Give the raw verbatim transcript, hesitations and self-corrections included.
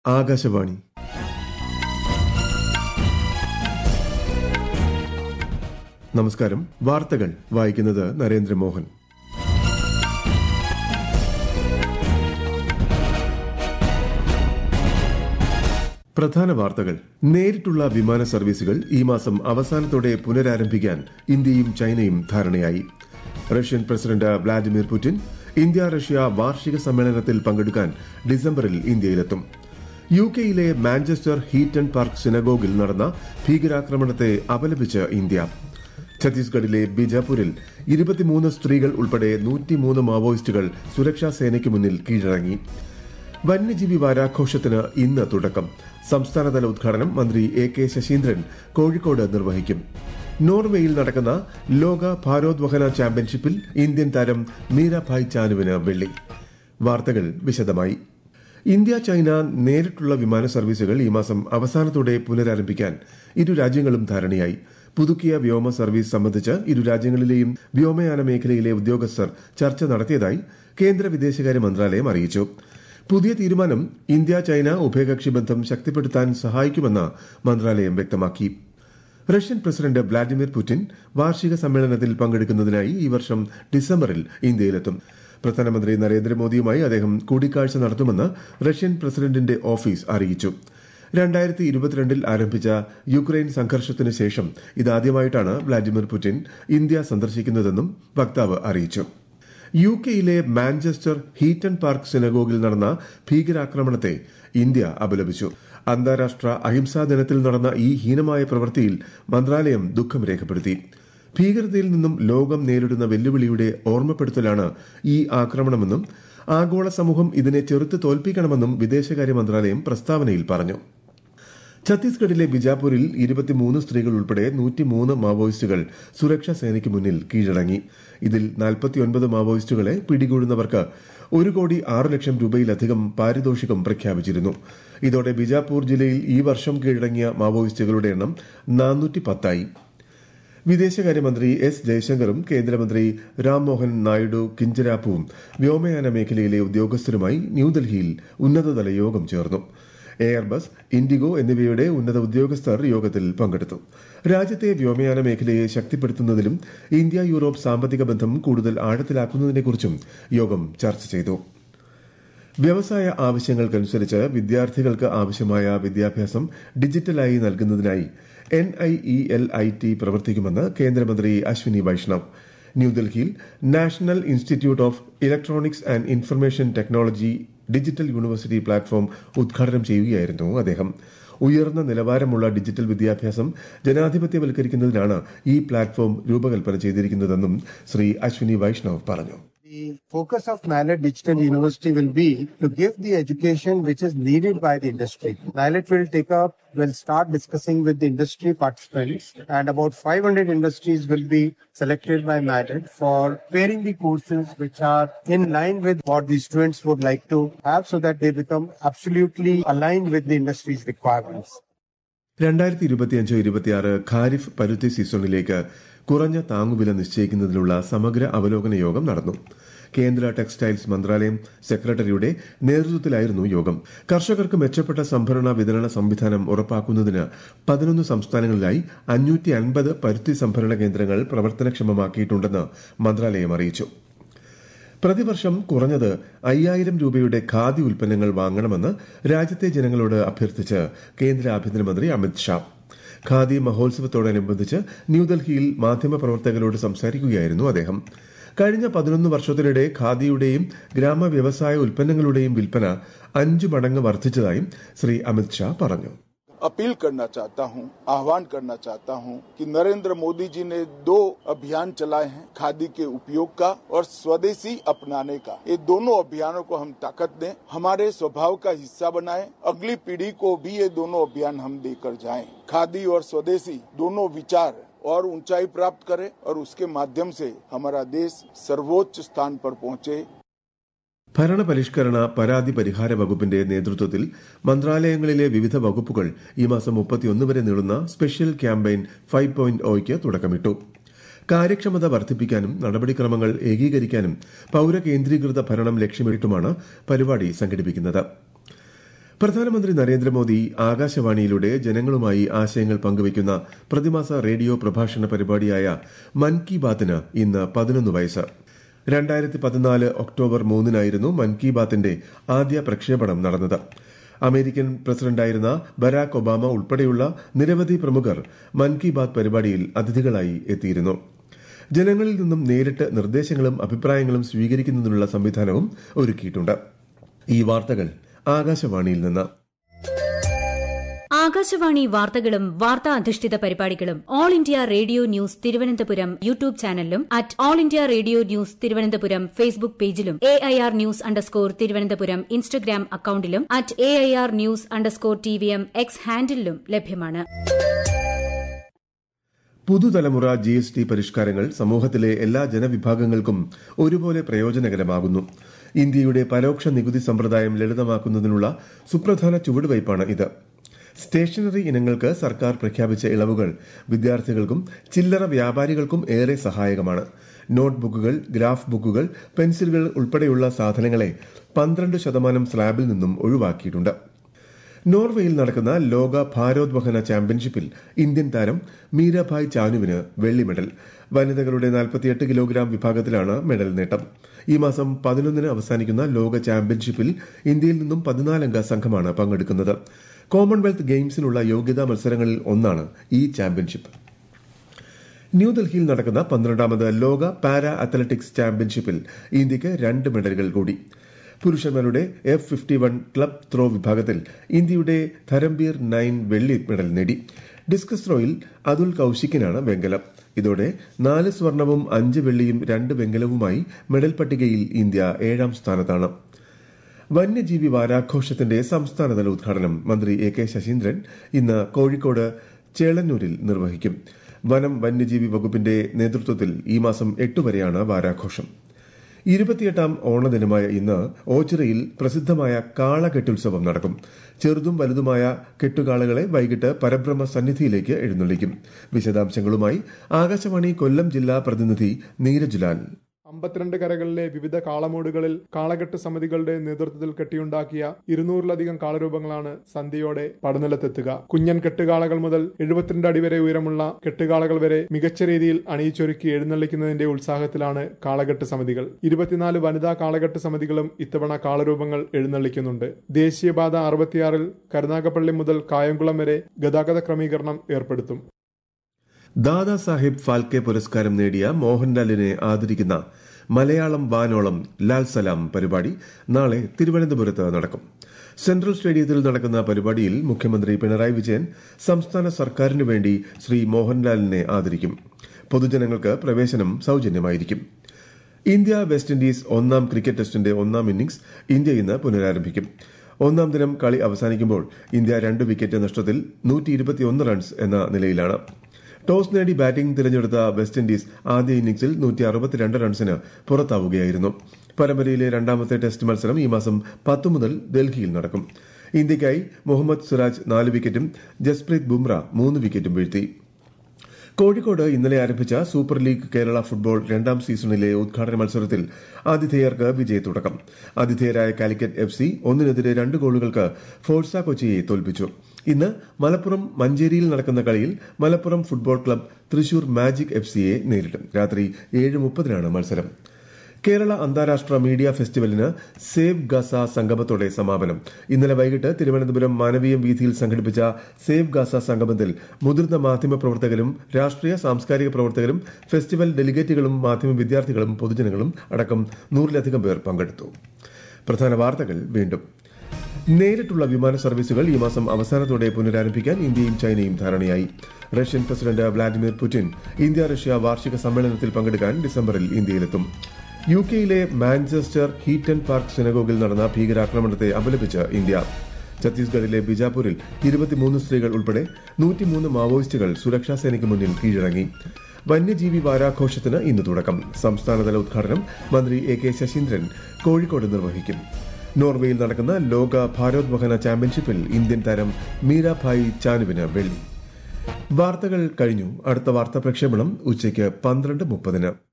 ആകാശവാണി. നമസ്കാരം. വാർത്തകൾ വായിക്കുന്നത് നരേന്ദ്രമോഹൻ. പ്രധാന വാർത്തകൾ. നേരിട്ടുള്ള വിമാന സർവീസുകൾ ഈ മാസം അവസാനത്തോടെ പുനരാരംഭിക്കാൻ ഇന്ത്യയും ചൈനയും ധാരണയായി. Russian president Vladimir Putin India Russia വാർഷിക സമ്മേളനത്തിൽ പങ്കെടുക്കാൻ ഡിസംബറിൽ ഇന്ത്യയിലെത്തും. യു കെയിലെ മാഞ്ചസ്റ്റർ ഹീറ്റൺ പാർക്ക് സിനഗോഗിൽ നടന്ന ഭീകരാക്രമണത്തെ അപലപിച്ച് ഇന്ത്യ. ഛത്തീസ്ഗഡിലെ ബിജാപൂരിൽ ഇരുപത്തിമൂന്ന് സ്ത്രീകൾ ഉൾപ്പെടെ നൂറ്റിമൂന്ന് മാവോയിസ്റ്റുകൾ സുരക്ഷാ സേനയ്ക്ക് മുന്നിൽ കീഴടങ്ങി. വന്യജീവി വാരാഘോഷത്തിന് ഇന്ന് തുടക്കം. സംസ്ഥാനതല ഉദ്ഘാടനം മന്ത്രി എ കെ ശശീന്ദ്രൻ കോഴിക്കോട് നിർവഹിക്കും. നോർവേയിൽ നടക്കുന്ന ലോക ഭാരോദ്വഹന ചാമ്പ്യൻഷിപ്പിൽ ഇന്ത്യൻ താരം മീരാഭായ് ചാനുവിന് വെള്ളി. വാർത്തകൾ വിശദമായി. ഇന്ത്യ ചൈന നേരിട്ടുള്ള വിമാന സർവീസുകൾ ഈ മാസം അവസാനത്തോടെ പുനരാരംഭിക്കാൻ ഇരു രാജ്യങ്ങളും ധാരണയായി. പുതുക്കിയ വ്യോമ സർവീസ് സംബന്ധിച്ച് ഇരു രാജ്യങ്ങളിലെയും വ്യോമയാന മേഖലയിലെ ഉദ്യോഗസ്ഥർ ചർച്ച നടത്തിയതായി കേന്ദ്ര വിദേശകാര്യ മന്ത്രാലയം അറിയിച്ചു. പുതിയ തീരുമാനം ഇന്ത്യ ചൈന ഉഭയകക്ഷി ബന്ധം ശക്തിപ്പെടുത്താൻ സഹായിക്കുമെന്ന് മന്ത്രാലയം വ്യക്തമാക്കി. റഷ്യൻ പ്രസിഡന്റ് വ്ളാഡിമിർ പുടിൻ വാർഷിക സമ്മേളനത്തിൽ പങ്കെടുക്കുന്നതിനായി ഈ വർഷം ഡിസംബറിൽ ഇന്ത്യയിലെത്തും. പ്രധാനമന്ത്രി നരേന്ദ്രമോദിയുമായി അദ്ദേഹം കൂടിക്കാഴ്ച നടത്തുമെന്ന് റഷ്യൻ പ്രസിഡന്റിന്റെ ഓഫീസ് അറിയിച്ചു. രണ്ടായിരത്തി ഇരുപത്തിരണ്ടിൽ ആരംഭിച്ച യുക്രൈൻ സംഘർഷത്തിന് ശേഷം ഇതാദ്യമായിട്ടാണ് വ്ളാഡിമിർ പുടിൻ ഇന്ത്യ സന്ദർശിക്കുന്നതെന്നും വക്താവ് അറിയിച്ചു. യു കെയിലെ മാഞ്ചസ്റ്റർ ഹീറ്റൺ പാർക്ക് സിനഗോഗിൽ നടന്ന ഭീകരാക്രമണത്തെ ഇന്ത്യ അപലപിച്ചു. അന്താരാഷ്ട്ര അഹിംസാ ദിനത്തിൽ നടന്ന ഈ ഹീനമായ പ്രവൃത്തിയിൽ മന്ത്രാലയം ദുഃഖം രേഖപ്പെടുത്തി. ഭീകരതയിൽ നിന്നും ലോകം നേരിടുന്ന വെല്ലുവിളിയുടെ ഓർമ്മപ്പെടുത്തലാണ് ഈ ആക്രമണമെന്നും ആഗോള സമൂഹം ഇതിനെ ചെറുത്ത് തോൽപ്പിക്കണമെന്നും വിദേശകാര്യ മന്ത്രാലയം പ്രസ്താവനയിൽ പറഞ്ഞു. ഛത്തീസ്ഗഡിലെ ബിജാപൂരിൽ ഇരുപത്തിമൂന്ന് സ്ത്രീകൾ ഉൾപ്പെടെ നൂറ്റിമൂന്ന് മാവോയിസ്റ്റുകൾ സുരക്ഷാ സേനയ്ക്ക് മുന്നിൽ കീഴടങ്ങി. ഇതിൽ നാൽപ്പത്തിയൊൻപത് മാവോയിസ്റ്റുകളെ പിടികൂടുന്നവർക്ക് ഒരു കോടി ആറ് ലക്ഷം രൂപയിലധികം പാരിതോഷികം പ്രഖ്യാപിച്ചിരുന്നു. ഇതോടെ ബിജാപൂർ ജില്ലയിൽ ഈ വർഷം കീഴടങ്ങിയ മാവോയിസ്റ്റുകളുടെ എണ്ണം നാനൂറ്റി പത്തായി. വിദേശകാര്യമന്ത്രി എസ് ജയശങ്കറും കേന്ദ്രമന്ത്രി രാംമോഹൻ നായിഡു കിഞ്ചരാപ്പുവും വ്യോമയാന മേഖലയിലെ ഉദ്യോഗസ്ഥരുമായി ന്യൂഡൽഹിയിൽ ഉന്നതതല യോഗം ചേർന്നു. എയർബസ്, ഇൻഡിഗോ എന്നിവയുടെ ഉന്നത ഉദ്യോഗസ്ഥർ യോഗത്തിൽ പങ്കെടുത്തു. രാജ്യത്തെ വ്യോമയാന മേഖലയെ ശക്തിപ്പെടുത്തുന്നതിലും ഇന്ത്യ യൂറോപ്പ് സാമ്പത്തിക ബന്ധം കൂടുതൽ ആഴത്തിലാക്കുന്നതിനെക്കുറിച്ചും യോഗം ചർച്ച ചെയ്തു. വ്യവസായ ആവശ്യങ്ങൾക്കനുസരിച്ച് വിദ്യാർത്ഥികൾക്ക് ആവശ്യമായ വിദ്യാഭ്യാസം ഡിജിറ്റലായി നൽകുന്നതിനായി N I E L I T പ്രവർത്തിക്കുമെന്ന് കേന്ദ്രമന്ത്രി അശ്വിനി വൈഷ്ണവ്. ന്യൂഡൽഹിയിൽ National Institute of Electronics and Information Technology digital university platform ഉദ്ഘാടനം ചെയ്യുകയായിരുന്നു അദ്ദേഹം. ഉയർന്ന നിലവാരമുള്ള ഡിജിറ്റൽ വിദ്യാഭ്യാസം ജനാധിപത്യവൽക്കരിക്കുന്നതിനാണ് ഈ പ്ലാറ്റ്ഫോം രൂപകൽപ്പന ചെയ്തിരിക്കുന്നതെന്നും ശ്രീ അശ്വിനി വൈഷ്ണവ് പറഞ്ഞു. The focus of NILET Digital University will be to give the education which is needed by the industry. NILET will take up, will start discussing with the industry participants, and about five hundred industries will be selected by NILET for preparing the courses which are in line with what the students would like to have so that they become absolutely aligned with the industry's requirements. രണ്ടായിരത്തി ഇരുപത്തിയഞ്ച് ഇരുപത്തിയാറ് ഖാരിഫ് പരുത്തി സീസണിലേക്ക് കുറഞ്ഞ താങ്ങുവില നിശ്ചയിക്കുന്നതിനുള്ള സമഗ്ര അവലോകന യോഗം നടന്നു. കേന്ദ്ര ടെക്സ്റ്റൈൽസ് മന്ത്രാലയം സെക്രട്ടറിയുടെ നേതൃത്വത്തിലായിരുന്നു യോഗം. കർഷകർക്ക് മെച്ചപ്പെട്ട സംഭരണ വിതരണ സംവിധാനം ഉറപ്പാക്കുന്നതിന് പതിനൊന്ന് സംസ്ഥാനങ്ങളിലായി അഞ്ഞൂറ്റി അൻപത് പരുത്തി സംഭരണ കേന്ദ്രങ്ങൾ പ്രവർത്തനക്ഷമമാക്കിയിട്ടുണ്ടെന്ന് മന്ത്രാലയം അറിയിച്ചു. പ്രതിവർഷം കുറഞ്ഞത് അയ്യായിരം രൂപയുടെ ഖാദി ഉൽപ്പന്നങ്ങൾ വാങ്ങണമെന്ന് രാജ്യത്തെ ജനങ്ങളോട് അഭ്യർത്ഥിച്ച് കേന്ദ്ര ആഭ്യന്തരമന്ത്രി അമിത് ഷാ. ഖാദി മഹോത്സവത്തോടനുബന്ധിച്ച് ന്യൂഡൽഹിയിൽ മാധ്യമപ്രവർത്തകരോട് സംസാരിക്കുകയായിരുന്നു അദ്ദേഹം. കഴിഞ്ഞ പതിനൊന്ന് വർഷത്തിനിടെ ഖാദിയുടെയും ഗ്രാമ വ്യവസായ ഉൽപ്പന്നങ്ങളുടെയും വിൽപ്പന അഞ്ചു മടങ്ങ് വർദ്ധിച്ചതായും ശ്രീ അമിത് ഷാ പറഞ്ഞു. अपील करना चाहता हूं, आह्वान करना चाहता हूं कि नरेंद्र मोदी जी ने दो अभियान चलाए हैं, खादी के उपयोग का और स्वदेशी अपनाने का. ये दोनों अभियानों को हम ताकत दें, हमारे स्वभाव का हिस्सा बनाएं. अगली पीढ़ी को भी ये दोनों अभियान हम देकर जाएं. खादी और स्वदेशी दोनों विचार और ऊंचाई प्राप्त करे और उसके माध्यम से हमारा देश सर्वोच्च स्थान पर पहुंचे. ഭരണപരിഷ്കരണ പരാതി പരിഹാര വകുപ്പിന്റെ നേതൃത്വത്തിൽ മന്ത്രാലയങ്ങളിലെ വിവിധ വകുപ്പുകൾ ഈ മാസം മുപ്പത്തിയൊന്ന് വരെ നീളുന്ന സ്പെഷ്യൽ ക്യാമ്പയിൻ ഫൈവ് പോയിന്റ് ഒയ്ക്ക് തുടക്കമിട്ടു. കാര്യക്ഷമത വർദ്ധിപ്പിക്കാനും നടപടിക്രമങ്ങൾ ഏകീകരിക്കാനും പൌരകേന്ദ്രീകൃത ഭരണം ലക്ഷ്യമിട്ടുമാണ് പരിപാടി സംഘടിപ്പിക്കുന്നത്. പ്രധാനമന്ത്രി നരേന്ദ്രമോദി ആകാശവാണിയിലൂടെ ജനങ്ങളുമായി ആശയങ്ങൾ പങ്കുവയ്ക്കുന്ന പ്രതിമാസ റേഡിയോ പ്രഭാഷണ പരിപാടിയായ മൻ കി ബാത്തിന് ഇന്ന് പതിനൊന്ന് വയസ്സ്. രണ്ടായിരത്തി പതിനാല് ഒക്ടോബർ മൂന്നിനായിരുന്നു മൻ കി ബാത്തിന്റെ ആദ്യ പ്രക്ഷേപണം നടന്നത്. അമേരിക്കൻ പ്രസിഡന്റായിരുന്ന ബരാക് ഒബാമ ഉൾപ്പെടെയുള്ള നിരവധി പ്രമുഖർ മൻ കി ബാത് പരിപാടിയിൽ അതിഥികളായി എത്തിയിരുന്നു. ജനങ്ങളിൽ നിന്നും നേരിട്ട് നിർദ്ദേശങ്ങളും അഭിപ്രായങ്ങളും സ്വീകരിക്കുന്നതിനുള്ള സംവിധാനവും ഒരുക്കിയിട്ടുണ്ട്. ഈ വാർത്തകൾ ആകാശവാണിയിൽ നിന്ന്. ആകാശവാണി വാർത്തകളും വാർത്താ അധിഷ്ഠിത പരിപാടികളും All India Radio News Thiruvananthapuram YouTube ചാനലിലും at All India Radio News Thiruvananthapuram Facebook പേജിലും A I R news underscore Thiruvananthapuram Instagram അക്കൌണ്ടിലും at A I R news underscore T V M X ഹാൻഡിലും ലഭ്യമാണ്. പുതുതലമുറ ജി എസ് ടി പരിഷ്കാരങ്ങൾ സമൂഹത്തിലെ എല്ലാ ജനവിഭാഗങ്ങൾക്കും ഒരുപോലെ പ്രയോജനകരമാകുന്നു. ഇന്ത്യയുടെ പരോക്ഷ നികുതി സമ്പ്രദായം ലളിതമാക്കുന്നതിനുള്ള സുപ്രധാന ചുവടുവയ്പ്പാണ് ഇത്. സ്റ്റേഷനറി ഇനങ്ങൾക്ക് സർക്കാർ പ്രഖ്യാപിച്ച ഇളവുകൾ വിദ്യാർത്ഥികൾക്കും ചില്ലറ വ്യാപാരികൾക്കും ഏറെ സഹായകമാണ്. നോട്ട് ബുക്കുകൾ, ഗ്രാഫ് ബുക്കുകൾ, പെൻസിലുകൾ ഉൾപ്പെടെയുള്ള സാധനങ്ങളെ പന്ത്രണ്ട് ശതമാനം സ്ലാബിൽ നിന്നും ഒഴിവാക്കിയിട്ടുണ്ട്. നോർവേയിൽ നടക്കുന്ന ലോക ഭാരോദ്വഹന ചാമ്പ്യൻഷിപ്പിൽ ഇന്ത്യൻ താരം മീരാഭായ് ചാനുവിന് വെള്ളി മെഡൽ. വനിതകളുടെ നാൽപ്പത്തിയെട്ട് കിലോഗ്രാം വിഭാഗത്തിലാണ് മെഡൽ നേട്ടം. ഈ മാസം പതിനൊന്നിന് അവസാനിക്കുന്ന ലോക ചാമ്പ്യൻഷിപ്പിൽ ഇന്ത്യയിൽ നിന്നും പതിനാലംഗ സംഘമാണ് പങ്കെടുക്കുന്നത്. കോമൺവെൽത്ത് ഗെയിംസിനുള്ള യോഗ്യതാ മത്സരങ്ങളിൽ ഒന്നാണ് ഈ ചാമ്പ്യൻഷിപ്പ്. ന്യൂഡൽഹിയിൽ നടക്കുന്ന പന്ത്രണ്ടാമത് ലോക പാരാ അത്ലറ്റിക്സ് ചാമ്പ്യൻഷിപ്പിൽ ഇന്ത്യയ്ക്ക് രണ്ട് മെഡലുകൾ കൂടി. പുരുഷന്മാരുടെ F fifty one club throw വിഭാഗത്തിൽ ഇന്ത്യയുടെ ധരംബീർ നൈൻ വെള്ളി മെഡൽ നേടി. ഡിസ്കസ് ത്രോയിൽ അതുൽ കൌശിക്കിനാണ് വെങ്കലം. ഇതോടെ നാല് സ്വർണവും അഞ്ച് വെള്ളിയും രണ്ട് വെങ്കലവുമായി മെഡൽ പട്ടികയിൽ ഇന്ത്യ ഏഴാം സ്ഥാനത്താണ്. വന്യജീവി വാരാഘോഷത്തിന്റെ സംസ്ഥാനതല ഉദ്ഘാടനം മന്ത്രി എ കെ ശശീന്ദ്രൻ ഇന്ന് കോഴിക്കോട് ചേളന്നൂരിൽ നിർവഹിക്കും. വനം വന്യജീവി വകുപ്പിന്റെ നേതൃത്വത്തിൽ ഈ മാസം എട്ട് വരെയാണ് വാരാഘോഷം. ഇരുപത്തിയെട്ടാം ഓണദിനമായ ഇന്ന് ഓച്ചിറയിൽ പ്രസിദ്ധമായ കാളകെട്ടുത്സവം നടക്കും. ചെറുതും വലുതുമായ കെട്ടുകാളകളെ വൈകിട്ട് പരബ്രഹ്മ സന്നിധിയിലേക്ക് എഴുന്നള്ളിക്കും. വിശദാംശങ്ങളുമായി ആകാശവാണി കൊല്ലം ജില്ലാ പ്രതിനിധി നീരജ് ലാൽ. അമ്പത്തിരണ്ട് കരകളിലെ വിവിധ കാളമൂടുകളിൽ കാളകെട്ട് സമിതികളുടെ നേതൃത്വത്തിൽ കെട്ടിയുണ്ടാക്കിയ ഇരുന്നൂറിലധികം കാളരൂപങ്ങളാണ് സന്ധ്യയോടെ പടനിലത്തെത്തുക. കുഞ്ഞൻ കെട്ടുകാളകൾ മുതൽ എഴുപത്തിരണ്ട് അടി വരെ ഉയരമുള്ള കെട്ടുകാളകൾ വരെ മികച്ച രീതിയിൽ അണിയിച്ചൊരുക്കി എഴുന്നള്ളിക്കുന്നതിന്റെ ഉത്സാഹത്തിലാണ് കാളകെട്ട് സമിതികൾ. ഇരുപത്തിനാല് വനിതാ കാളകെട്ട് സമിതികളും ഇത്തവണ കാളരൂപങ്ങൾ എഴുന്നള്ളിക്കുന്നുണ്ട്. ദേശീയപാത അറുപത്തിയാറിൽ കരുനാഗപ്പള്ളി മുതൽ കായംകുളം വരെ ഗതാഗത ക്രമീകരണം ഏർപ്പെടുത്തും. ദാദാ സാഹിബ് ഫാൽക്കെ പുരസ്കാരം നേടിയ മോഹൻലാലിനെ ആദരിക്കുന്ന മലയാളം വാനോളം ലാൽ സലാം പരിപാടി നാളെ തിരുവനന്തപുരത്ത് നടക്കും. സെൻട്രൽ സ്റ്റേഡിയത്തിൽ നടക്കുന്ന പരിപാടിയിൽ മുഖ്യമന്ത്രി പിണറായി വിജയൻ സംസ്ഥാന സർക്കാരിനു വേണ്ടി ശ്രീ മോഹൻലാലിനെ ആദരിക്കും. പൊതുജനങ്ങൾക്ക് പ്രവേശനം സൌജന്യമായിരിക്കും. ഇന്ത്യ വെസ്റ്റ് ഇൻഡീസ് ഒന്നാം ക്രിക്കറ്റ് ടെസ്റ്റിന്റെ ഒന്നാം ഇന്നിംഗ്സ് ഇന്ത്യ ഇന്ന് പുനരാരംഭിക്കും. ഒന്നാം ദിനം കളി അവസാനിക്കുമ്പോൾ ഇന്ത്യ രണ്ട് വിക്കറ്റ് നഷ്ടത്തിൽ നൂറ്റി ഇരുപത്തിയൊന്ന് റൺസ് എന്ന നിലയിലാണ്. ടോസ് നേടി ബാറ്റിംഗ് തിരഞ്ഞെടുത്ത വെസ്റ്റ് ഇൻഡീസ് ആദ്യ ഇന്നിംഗ്സിൽ നൂറ്റി അറുപത്തിരണ്ട് റൺസിന് പുറത്താവുകയായിരുന്നു. പരമ്പരയിലെ രണ്ടാമത്തെ ടെസ്റ്റ് മത്സരം ഈ മാസം പത്ത് മുതൽ ഡൽഹിയിൽ നടക്കും. ഇന്ത്യയ്ക്കായി മുഹമ്മദ് സിറാജ് നാല് വിക്കറ്റും ജസ്പ്രീത് ബുംറ മൂന്ന് വിക്കറ്റും വീഴ്ത്തി. കോഴിക്കോട് ഇന്നലെ ആരംഭിച്ച സൂപ്പർ ലീഗ് കേരള ഫുട്ബോൾ രണ്ടാം സീസണിലെ ഉദ്ഘാടന മത്സരത്തിൽ ആതിഥേയർക്ക് വിജയത്തുടക്കം. ആതിഥേയരായ കാലിക്കറ്റ് എഫ് സി ഒന്നിനെതിരെ രണ്ട് ഗോളുകൾക്ക് ഫോഴ്സ കൊച്ചിയെ തോൽപ്പിച്ചു. ഇന്ന് മലപ്പുറം മഞ്ചേരിയിൽ നടക്കുന്ന കളിയിൽ Malappuram football club Thrissur magic F സിയെ നേരിടും. രാത്രി ഏഴ് മുപ്പതിനാണ് മത്സരം. കേരള അന്താരാഷ്ട്ര മീഡിയ ഫെസ്റ്റിവലിന് സേവ് ഗാസ സംഗമത്തോടെ സമാപനം. ഇന്നലെ വൈകിട്ട് തിരുവനന്തപുരം മാനവീയം വീഥിയിൽ സംഘടിപ്പിച്ച സേവ് ഗാസ സംഗമത്തിൽ മുതിർന്ന മാധ്യമ പ്രവർത്തകരും രാഷ്ട്രീയ സാംസ്കാരിക പ്രവർത്തകരും ഫെസ്റ്റിവൽ ഡെലിഗേറ്റുകളും മാധ്യമ വിദ്യാർത്ഥികളും പൊതുജനങ്ങളും അടക്കം നൂറിലധികം പേർ പങ്കെടുത്തു. പ്രധാന വാർത്തകൾ വീണ്ടും. നേരിട്ടുള്ള വിമാന സർവീസുകൾ ഈ മാസം അവസാനത്തോടെ പുനരാരംഭിക്കാൻ ഇന്ത്യയും ചൈനയും ധാരണയായി. Russian president Vladimir Putin India Russia വാർഷിക സമ്മേളനത്തിൽ പങ്കെടുക്കാൻ ഡിസംബറിൽ ഇന്ത്യയിലെത്തും. യു കെയിലെ മാഞ്ചസ്റ്റർ ഹീറ്റൺ പാർക്ക് സിനഗോഗിൽ നടന്ന ഭീകരാക്രമണത്തെ അപലപിച്ച് ഇന്ത്യ. ഛത്തീസ്ഗഡിലെ ബിജാപൂരിൽ ഇരുപത്തിമൂന്ന് സ്ത്രീകൾ ഉൾപ്പെടെ നൂറ്റിമൂന്ന് മാവോയിസ്റ്റുകൾ സുരക്ഷാസേനയ്ക്ക് മുന്നിൽ കീഴടങ്ങി. വന്യജീവി വാരാഘോഷത്തിന് ഇന്ന് തുടക്കം. സംസ്ഥാനതല ഉദ്ഘാടനം മന്ത്രി എ കെ ശശീന്ദ്രൻ കോഴിക്കോട് നിർവഹിക്കും. നോർവേയിൽ നടക്കുന്ന ലോക ഭാരോദ്വഹന ചാമ്പ്യൻഷിപ്പിൽ ഇന്ത്യൻ താരം മീരാഭായ് ചാനുവിന് വെള്ളി. വാർത്തകൾ കഴിഞ്ഞു. അടുത്ത വാർത്താ പ്രക്ഷേപണം ഉച്ചയ്ക്ക് പന്ത്രണ്ട് മുപ്പതിന്.